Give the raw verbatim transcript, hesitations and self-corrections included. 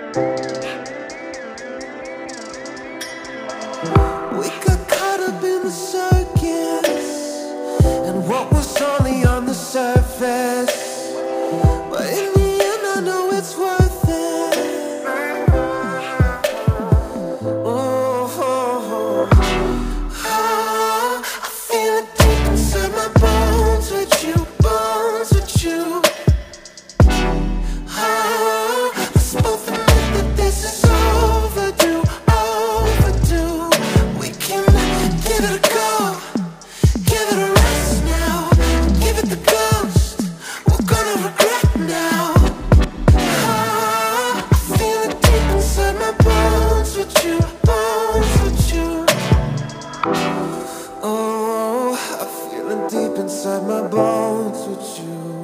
We got caught up in the circus, and what was only on the surface, but in the end I know it's worth it. Oh, oh, oh. Ah, I feel it deep inside my bones with you, bones with you. Ah, let's both admit that this is overdue, overdue. We can give it a go, give it a rest now, give it the ghost, we're gonna regret now. Ah, I feel it deep inside my bones with you, bones with you. Oh, I feel it deep inside my bones with you.